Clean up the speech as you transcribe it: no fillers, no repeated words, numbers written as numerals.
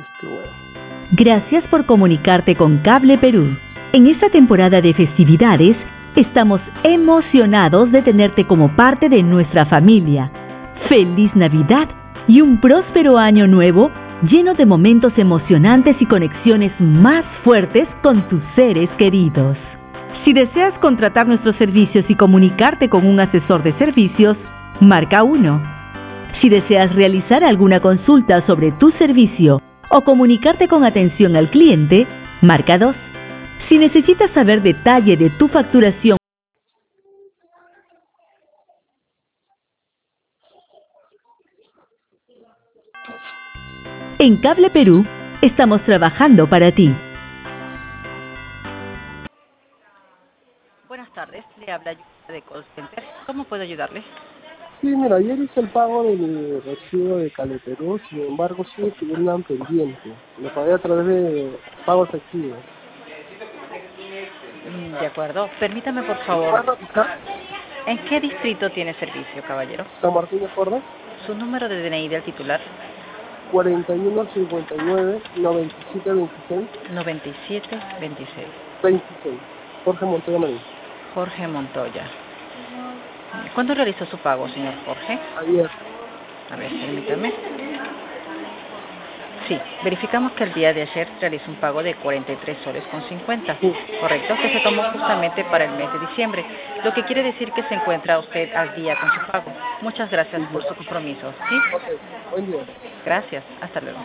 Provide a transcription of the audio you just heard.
Este huevo. Gracias por comunicarte con Cable Perú. En esta temporada de festividades, estamos emocionados de tenerte como parte de nuestra familia. ¡Feliz Navidad y un próspero año nuevo lleno de momentos emocionantes y conexiones más fuertes con tus seres queridos! Si deseas contratar nuestros servicios y comunicarte con un asesor de servicios, marca 1. Si deseas realizar alguna consulta sobre tu servicio o comunicarte con atención al cliente, marca 2. Si necesitas saber detalle de tu facturación, en Cable Perú estamos trabajando para ti. Buenas tardes, le habla Yolanda de Call Center. ¿Cómo puedo ayudarle? Sí, mira, ayer hice el pago de mi recibo de Cable Perú, sin embargo sigue teniendo un pendiente. Lo pagué a través de pago efectivo. De acuerdo. Permítame, por ¿Lo favor. puedes revisar? ¿En qué distrito tiene servicio, caballero? San Martín de Porres, ¿Su número de DNI del titular? 4159 9726 9726. 26. Jorge Montoya Marín. Jorge Montoya. ¿Cuándo realizó su pago, señor Jorge? Ayer. A ver, permítame. Sí, verificamos que el día de ayer realizó un pago de 43 soles con 50. Sí. Correcto, que se tomó justamente para el mes de diciembre, lo que quiere decir que se encuentra usted al día con su pago. Muchas gracias por su compromiso, ¿sí? Ok, buen día. Gracias, hasta luego.